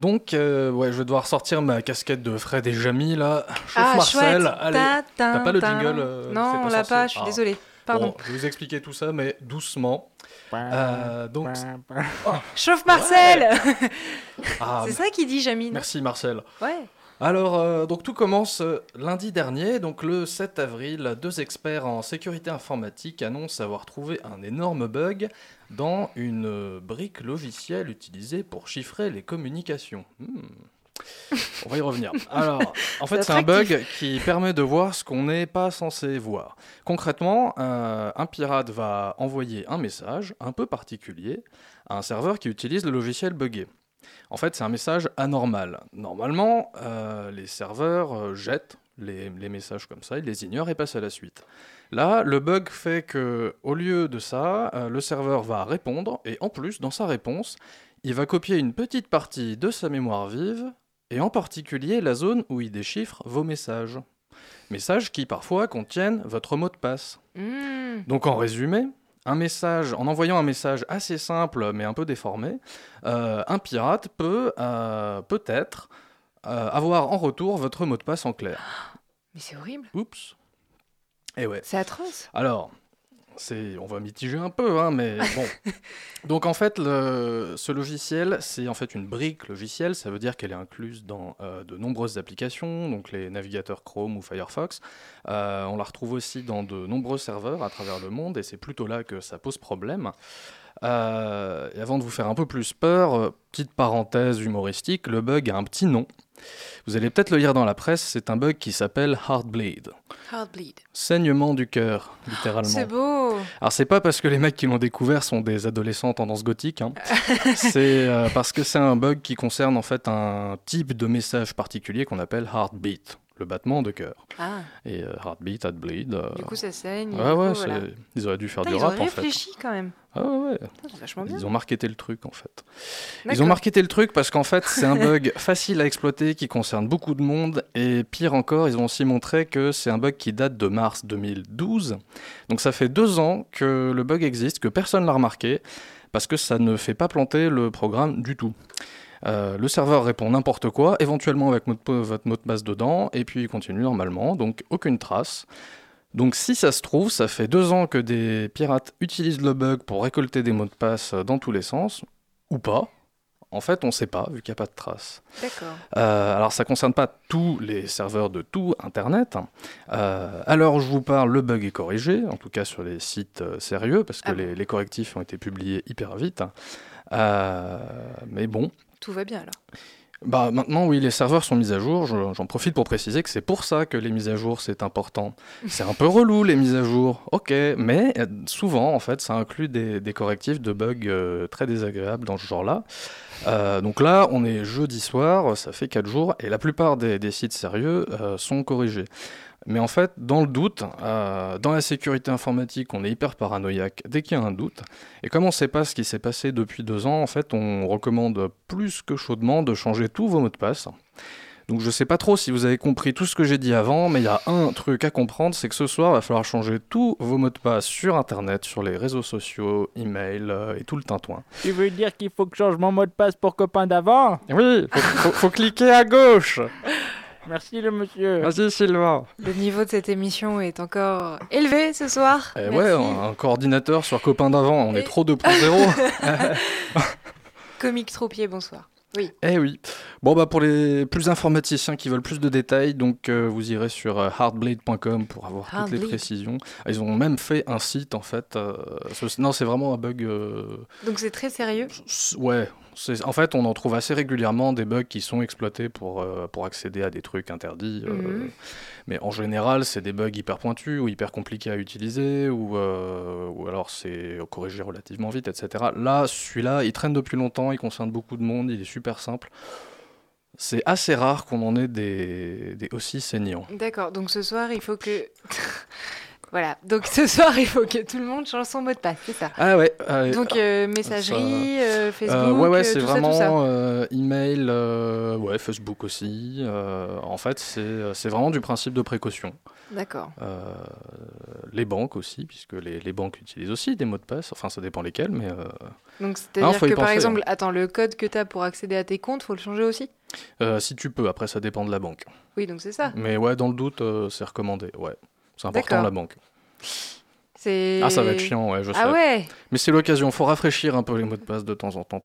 Donc, ouais, je vais devoir sortir ma casquette de Fred et Jamy, là. Chauffe Marcel, chouette. allez. T'as pas le jingle Non, c'est on pas l'a sorcier. pas, je suis désolée. Pardon. Bon, je vais vous expliquer tout ça, mais doucement. Donc, Chauffe Marcel. ah, C'est ça qu'il dit, Jamine. merci Marcel. Ouais. Alors, donc tout commence lundi dernier, donc le 7 avril, deux experts en sécurité informatique annoncent avoir trouvé un énorme bug dans une brique logicielle utilisée pour chiffrer les communications. On va y revenir. Alors, en fait, c'est un bug qui permet de voir ce qu'on n'est pas censé voir. Concrètement, un pirate va envoyer un message un peu particulier à un serveur qui utilise le logiciel buggé. En fait, c'est un message anormal. Normalement, les serveurs jettent les messages comme ça, ils les ignorent et passent à la suite. Là, le bug fait que, au lieu de ça, le serveur va répondre et en plus, dans sa réponse, il va copier une petite partie de sa mémoire vive et en particulier la zone où il déchiffre vos messages. Messages qui parfois contiennent votre mot de passe. Donc en résumé, en envoyant un message assez simple mais un peu déformé, un pirate peut peut-être avoir en retour votre mot de passe en clair. Mais c'est horrible. Oups. Et ouais. C'est atroce. Alors, on va mitiger un peu, hein, mais bon. Donc en fait, ce logiciel, c'est en fait une brique logicielle, ça veut dire qu'elle est incluse dans de nombreuses applications, donc les navigateurs Chrome ou Firefox. On la retrouve aussi dans de nombreux serveurs à travers le monde, et c'est plutôt là que ça pose problème. Et avant de vous faire un peu plus peur, petite parenthèse humoristique, le bug a un petit nom. Vous allez peut-être le lire dans la presse, c'est un bug qui s'appelle Heartbleed. Heartbleed. Saignement du cœur, littéralement. C'est beau. Alors c'est pas parce que les mecs qui l'ont découvert sont des adolescents en tendance gothique, hein. C'est parce que c'est un bug qui concerne en fait un type de message particulier qu'on appelle heartbeat, le battement de cœur. Ah. Et heartbeat, heartbeat. Du coup ça saigne. Ouais, ouais, voilà. ils auraient dû faire Putain, du ils ont rap en fait. réfléchi quand même. Ah ouais. C'est vachement bien. Ils ont marketé le truc en fait. D'accord. Ils ont marketé le truc parce qu'en fait c'est un bug facile à exploiter qui concerne beaucoup de monde et pire encore ils ont aussi montré que c'est un bug qui date de mars 2012. Donc ça fait 2 ans que le bug existe, que personne l'a remarqué parce que ça ne fait pas planter le programme du tout. Le serveur répond n'importe quoi, éventuellement avec votre mot de passe dedans et puis il continue normalement, donc aucune trace. Donc si ça se trouve, ça fait 2 ans que des pirates utilisent le bug pour récolter des mots de passe dans tous les sens, ou pas. En fait, on ne sait pas, vu qu'il n'y a pas de traces. D'accord. Alors ça ne concerne pas tous les serveurs de tout Internet. Alors je vous parle, le bug est corrigé, en tout cas sur les sites sérieux, parce que les correctifs ont été publiés hyper vite. Mais bon. Tout va bien alors. Bah maintenant oui, les serveurs sont mis à jour, j'en profite pour préciser que c'est pour ça que les mises à jour c'est important. C'est un peu relou les mises à jour, ok, mais souvent en fait ça inclut des correctifs de bugs très désagréables dans ce genre-là. Donc là on est jeudi soir, ça fait 4 jours et la plupart des sites sérieux sont corrigés. Mais en fait, dans le doute, dans la sécurité informatique, on est hyper paranoïaque dès qu'il y a un doute. Et comme on ne sait pas ce qui s'est passé depuis 2 ans, en fait, on recommande plus que chaudement de changer tous vos mots de passe. Donc je ne sais pas trop si vous avez compris tout ce que j'ai dit avant, mais il y a un truc à comprendre, c'est que ce soir, il va falloir changer tous vos mots de passe sur Internet, sur les réseaux sociaux, email et tout le tintouin. Tu veux dire qu'il faut que je change mon mot de passe pour copain d'avant ? Oui, faut cliquer à gauche. Merci le monsieur. Vas-y Sylvain. Le niveau de cette émission est encore élevé ce soir. Eh ouais, un coordinateur sur copain d'avant, on est trop 2.0. Comique Troupier, bonsoir. Oui. Eh oui. Bon bah pour les plus informaticiens qui veulent plus de détails, donc vous irez sur heartblade.com pour avoir toutes les précisions. Ils ont même fait un site en fait. Non, c'est vraiment un bug. Donc c'est très sérieux. Ouais. En fait, on en trouve assez régulièrement des bugs qui sont exploités pour accéder à des trucs interdits. Mais en général, c'est des bugs hyper pointus ou hyper compliqués à utiliser ou alors c'est corrigé relativement vite, etc. Là, celui-là, il traîne depuis longtemps, il concerne beaucoup de monde, il est super simple. C'est assez rare qu'on en ait des aussi saignants. D'accord, donc ce soir, il faut que... Voilà. Donc ce soir, il faut que tout le monde change son mot de passe, c'est ça. Ah ouais. Donc messagerie, Facebook, ouais, c'est tout vraiment ça. email, ouais, Facebook aussi. En fait, c'est vraiment du principe de précaution. D'accord. Les banques aussi, puisque les banques utilisent aussi des mots de passe. Enfin, ça dépend lesquels, mais Donc non, c'est-à-dire faut y que par penser, exemple, attends, le code que tu as pour accéder à tes comptes, faut le changer aussi? si tu peux. Après, ça dépend de la banque. Oui, donc c'est ça. Mais ouais, dans le doute, c'est recommandé. Ouais, c'est important D'accord. la banque. C'est... Ah, ça va être chiant, ouais, je sais. Ah ouais. Mais c'est l'occasion. Faut rafraîchir un peu les mots de passe de temps en temps.